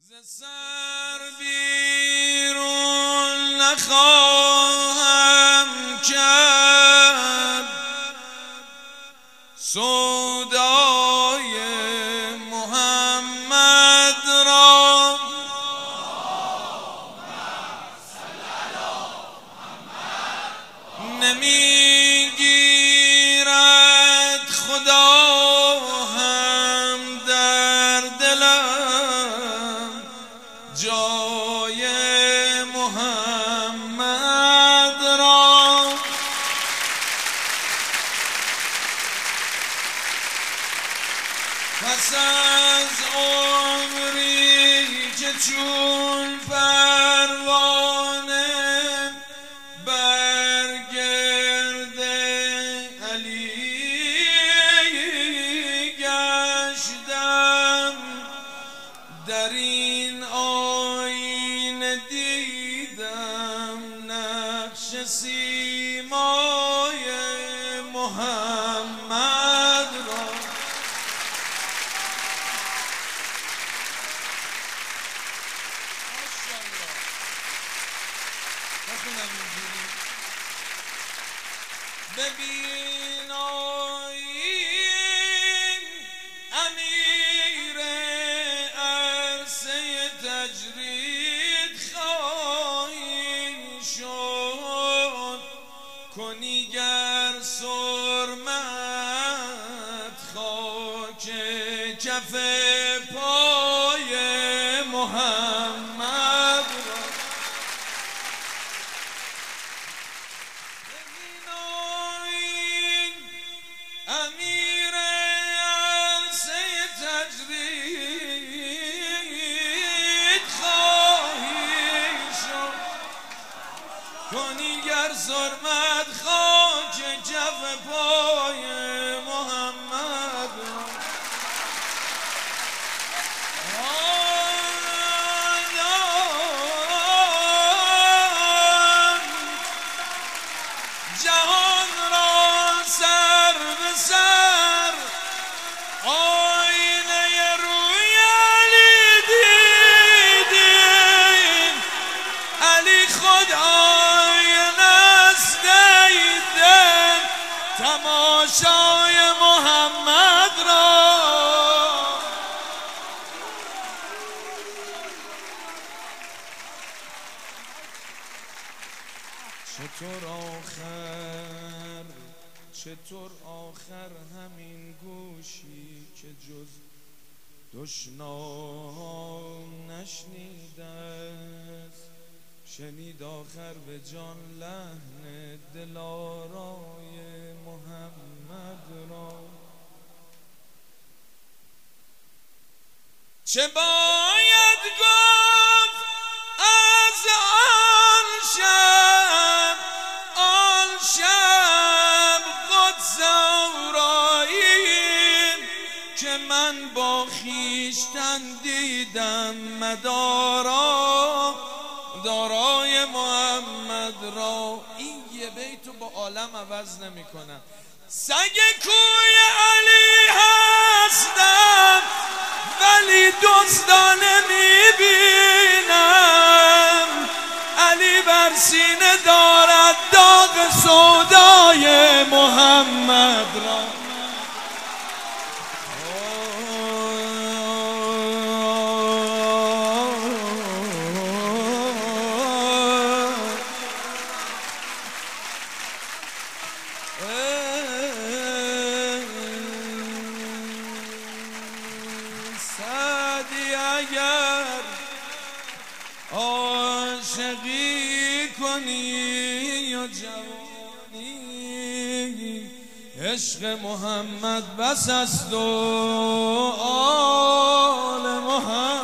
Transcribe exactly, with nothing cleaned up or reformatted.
ز سر بیرون نخواهم کرد سودای محمد را. نمیگیرد خدا هم در دلم جای محمد را. پس از عمری که چون پروانه بر گرد علی گشتم، در این آینه دیدم نقش سیمای محمد را. ببین آیین امیر عرصه تجرید خواهی شد، کنی گر سرمت خاک کف پای محمد را. امیر عرصه تجرید خواهی شد، کنی گر سرمت خاک کف پای محمد را. جهان را سر به سر آینه روی علی دیدیم، علی خود آینه است دل تماشای محمد را. چطور آخر چطور آخر همین گوشی که جز دشنام نشنیده است، شنید آخر به جان لحن دلارای محمد را. چه باید گفت از آن شب آن شب قدس آرایی که من با خویشتن دیدم مدارا دارای محمد را. این یه بیتو با عالم عوض نمی کنم. سگ کوی علی هستم ولی دزدانه می بینم، علی بر سینه دارد داغ سودای محمد را. سعدی اگر عاشقی کنی یا جوانی، عشق محمد بس است و آل محمد